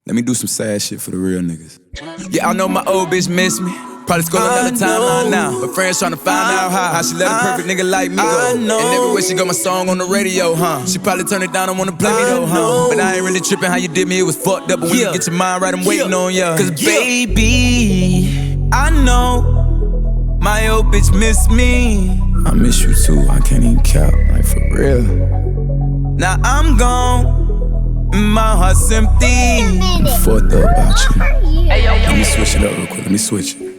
Let me do some sad shit for the real niggas. Yeah, I know my old bitch miss me. Probably scroll another timeline now. But friends tryna find out how she let a perfect nigga like me go. And everywhere she got my song on the radio, huh? She probably turn it down and wanna play me though, huh? But I ain't really tripping how you did me, it was fucked up. But when you get your mind right, I'm waiting on ya. Cause baby, I know my old bitch miss me. I miss you too, I can't even cap, like for real. Now I'm gone, my heart's empty. I'm fucked up about you. Let me switch it up real quick, let me switch it.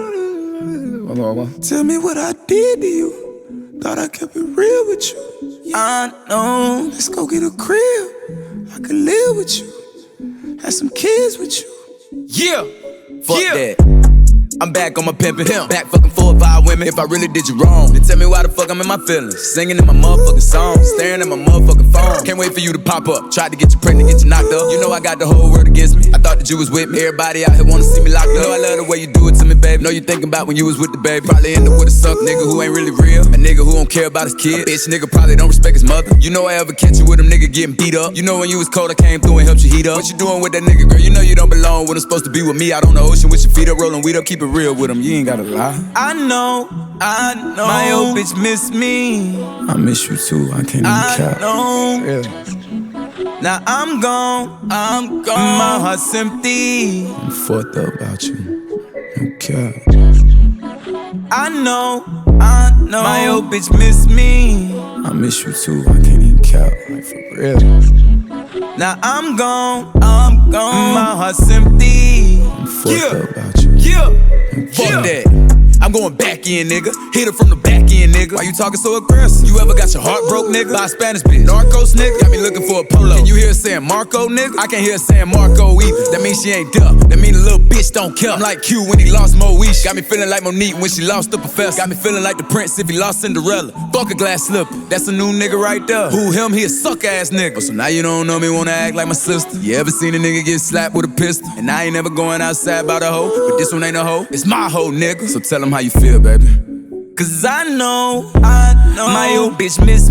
Tell me what I did to you. Thought I kept it real with you. I know. Let's go get a crib. I could live with you. Have some kids with you. Yeah. Fuck that. I'm back on my pimpin', back fucking 4 or 5 women. If I really did you wrong, then tell me why the fuck I'm in my feelings. Singing in my motherfucking song, staring at my motherfucking phone. Can't wait for you to pop up. Tried to get you pregnant, get you knocked up. You know I got the whole world against me. I thought that you was with me. Everybody out here wanna see me locked up. You know I love the way you do it to me, baby. Know you thinking about when you was with the baby. Probably end up with a suck nigga who ain't really real. A nigga who don't care about his kids. A bitch nigga probably don't respect his mother. You know I ever catch you with him nigga getting beat up. You know when you was cold I came through and helped you heat up. What you doing with that nigga, girl? You know you don't belong when I'm supposed to be with me out on the ocean with your feet up, rolling weed up. Keep it real with him, you ain't gotta lie. I know my old bitch miss me. I miss you too, I can't even cap. Real. Now I'm gone, my heart's empty. I'm fucked up about you, no cap. I know my old bitch miss me. I miss you too, I can't even cap, like for real. Now I'm gone, my heart's empty. I'm fucked up about you. Fuck that. I'm going back in, nigga. Hit her from the back end, nigga. Why you talking so aggressive? You ever got your heart broke, nigga? By a Spanish bitch. Narcos, nigga. Got me looking for a polo. Can you hear her saying Marco, nigga? I can't hear her saying Marco either. That means she ain't dumb. That mean the little bitch don't care. I'm like Q when he lost Moesha. Got me feeling like Monique when she lost the professor. Got me feeling like the prince if he lost Cinderella. Fuck a glass slipper. That's a new nigga right there. Who him? He a suck ass nigga. So now you don't know me, wanna act like my sister. You ever seen a nigga get slapped with a pistol? And I ain't never going outside about a hoe. But this one ain't a hoe. It's my hoe, nigga. So tell him how you feel, baby. Cause I know my old bitch miss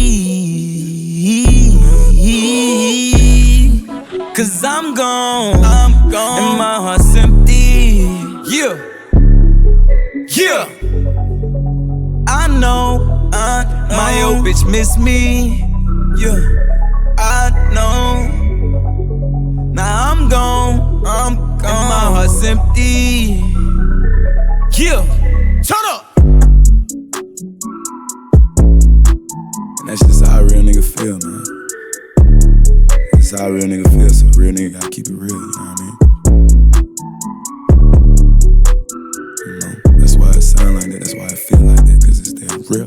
me. Cause I'm gone, and my heart's empty. Yeah. I know my old bitch miss me. Yeah, I know. Now I'm gone, and my heart's empty. Yeah. Turn up! And that's just how a real nigga feel, man. That's how a real nigga feel, so a real nigga gotta keep it real, you know what I mean? You know, that's why it sound like that, that's why I feel like that, cause it's that real.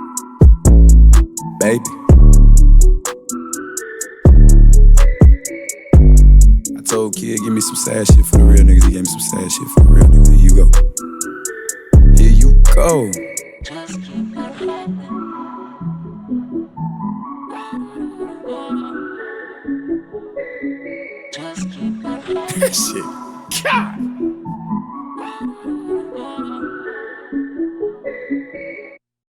Baby. I told Kid, give me some sad shit for the real niggas, he gave me some sad shit for the real niggas, here you go. Here you go. Shit. God.